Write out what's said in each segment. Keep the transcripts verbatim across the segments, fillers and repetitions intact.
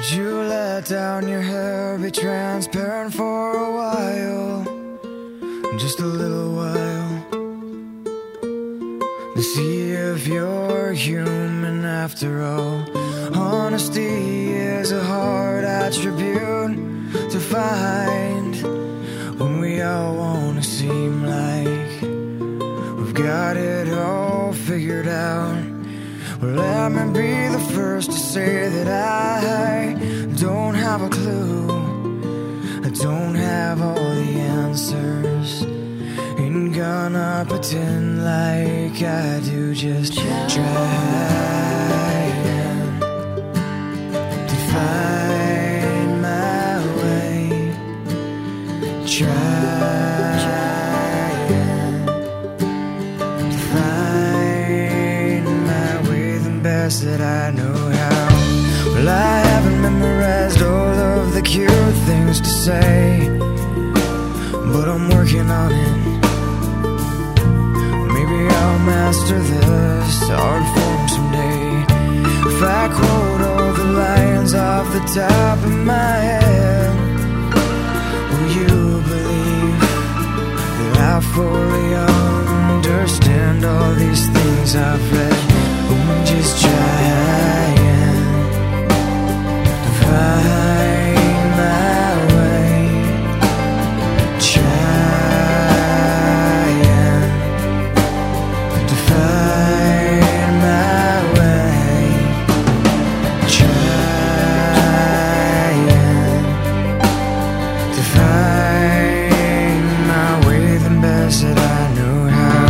Would you let down your hair, be transparent for a while, just a little while, to see if you're human after all? Honesty is a hard attribute to find when we all wanna seem like we've got it all figured out. Well, let me be the first to say that I don't have a clue. I don't have all the answers. Ain't gonna pretend like I do. Just trying to find my way. Trying to find my way the best that I know how. Well, I haven't memorized all of the cute things to say, but I'm working on it. Maybe I'll master this art form someday. If I quote all the lines off the top of my head, will you believe that I fully understand all these things I've read? I'm just trying to find my way. Trying to find my way. Trying to find my way the best that I know how.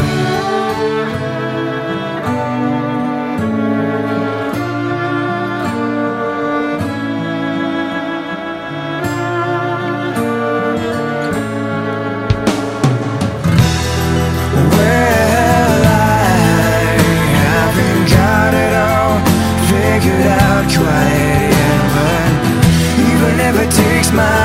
Well, I haven't got it all figured out quite yet, but even if it takes my